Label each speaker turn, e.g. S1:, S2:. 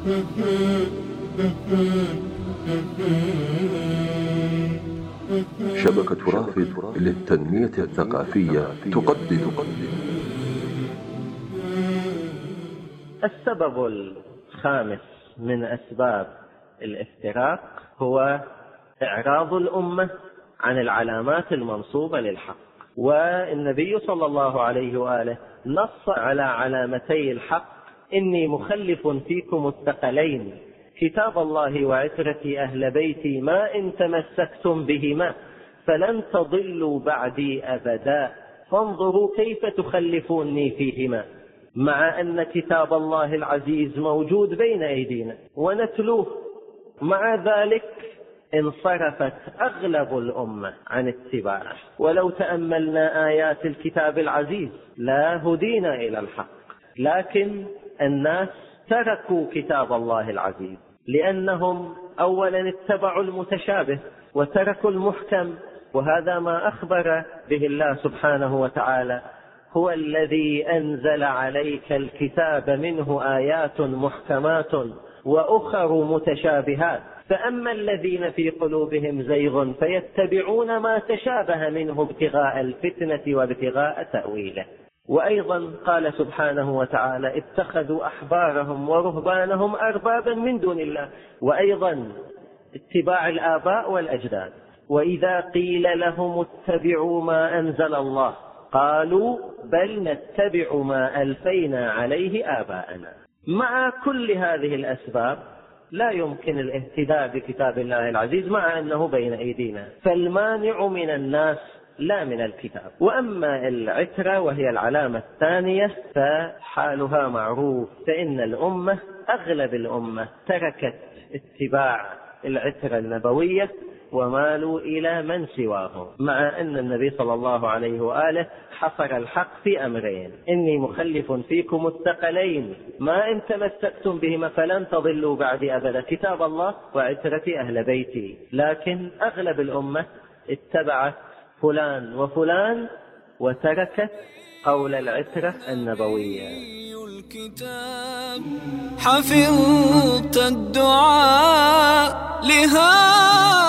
S1: شبكة رافد للتنمية الثقافية تقدم.
S2: السبب الخامس من أسباب الافتراق هو إعراض الأمة عن العلامات المنصوبة للحق. والنبي صلى الله عليه وآله نص على علامتي الحق: إني مخلف فيكم الثقلين، كتاب الله وعترتي أهل بيتي، ما إن تمسكتم بهما فلن تضلوا بعدي أبدا، فانظروا كيف تخلفوني فيهما. مع أن كتاب الله العزيز موجود بين أيدينا ونتلوه، مع ذلك انصرفت أغلب الأمة عن اتباعه. ولو تأملنا آيات الكتاب العزيز لا هدينا إلى الحق، لكن الناس تركوا كتاب الله العزيز لأنهم أولا اتبعوا المتشابه وتركوا المحكم. وهذا ما أخبر به الله سبحانه وتعالى: هو الذي أنزل عليك الكتاب منه آيات محكمات وأخر متشابهات، فأما الذين في قلوبهم زيغ فيتبعون ما تشابه منه ابتغاء الفتنة وابتغاء تأويله. وأيضا قال سبحانه وتعالى: اتخذوا أحبارهم ورهبانهم أربابا من دون الله. وأيضا اتباع الآباء والأجداد: وإذا قيل لهم اتبعوا ما أنزل الله قالوا بل نتبع ما ألفينا عليه آباءنا. مع كل هذه الأسباب لا يمكن الاهتداء بكتاب الله العزيز مع أنه بين أيدينا، فالمانع من الناس لا من الكتاب. وأما العترة وهي العلامة الثانية فحالها معروف، فإن الأمة أغلب الأمة تركت اتباع العترة النبوية ومالوا إلى من سواهم، مع أن النبي صلى الله عليه وآله حصر الحق في أمرين: إني مخلف فيكم الثقلين، ما إن تمسكتم بهما فلن تضلوا بعدي أبدا، كتاب الله وعترتي أهل بيتي. لكن أغلب الأمة اتبعت فلان وفلان وتركت قول العترة النبوية.
S3: الكتاب حفظت الدعاء لها